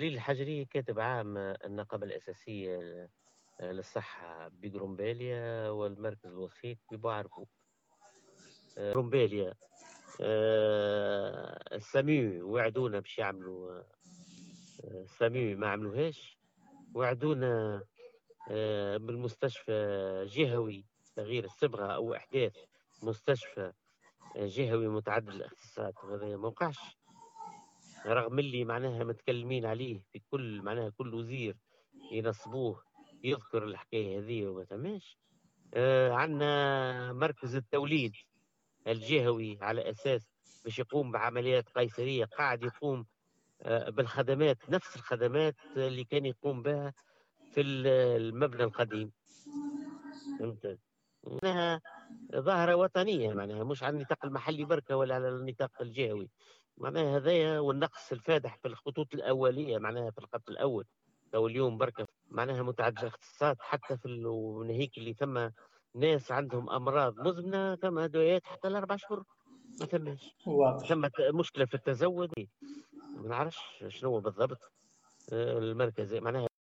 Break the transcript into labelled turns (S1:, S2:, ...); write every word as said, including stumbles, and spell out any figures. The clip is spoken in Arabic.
S1: سليل الحجري كاتب عام النقابة الأساسية للصحة بجرومباليا والمركز الوسيط ببوعربو. جرومباليا آه، السامي وعدونا باش يعملوا آه، السامي ما عملوهاش. وعدونا آه، بالمستشفى جهوي تغيير الصبغة أو إحداث مستشفى جهوي متعدد الاختصاصات، وهذا ما وقعش رغم اللي معناها متكلمين عليه في كل معناها كل وزير ينصبوه يذكر الحكاية هذه وما تماش. آه عندنا مركز التوليد الجهوي على أساس باش يقوم بعمليات قيصرية قاعد يقوم آه بالخدمات نفس الخدمات اللي كان يقوم بها في المبنى القديم. فهمت؟ معناها ظاهرة وطنية، معناها مش على النطاق المحلي بركة ولا على النطاق الجهوي. معناها هذايا والنقص الفادح في الخطوط الأولية معناها في الخط الأول. لو اليوم بركة معناها متعدد الاختصاصات حتى في ال- وناهيك اللي ثم ناس عندهم أمراض مزمنة ثم أدويات حتى الأربع شهور ما ثماش.
S2: واضح.
S1: ثم مشكلة في التزود ما نعرفش شنو بالضبط. آه، المركز معناها